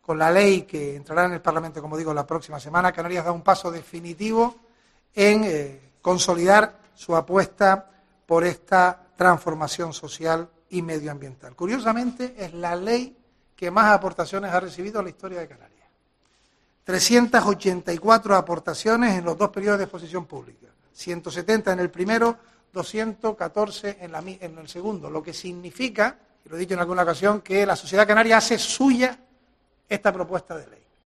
con la ley que entrará en el Parlamento, como digo, la próxima semana, Canarias da un paso definitivo en consolidar su apuesta por esta transformación social y medioambiental. Curiosamente, es la ley que más aportaciones ha recibido en la historia de Canarias. 384 aportaciones en los dos periodos de exposición pública, 170 en el primero, 214 en el segundo, lo que significa, y lo he dicho en alguna ocasión, que la sociedad canaria hace suya esta propuesta de ley.